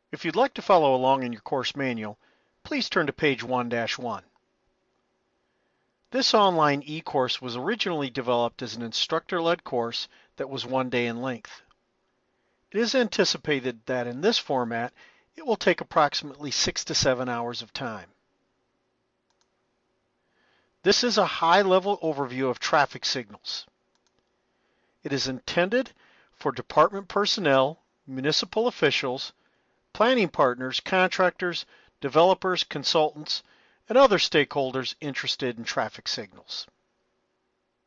If you'd like to follow along in your course manual, please turn to page 1-1. This online e-course was originally developed as an instructor-led course that was 1 day in length. It is anticipated that in this format, it will take approximately 6 to 7 hours of time. This is a high-level overview of traffic signals. It is intended for department personnel, municipal officials, planning partners, contractors, developers, consultants, and other stakeholders interested in traffic signals.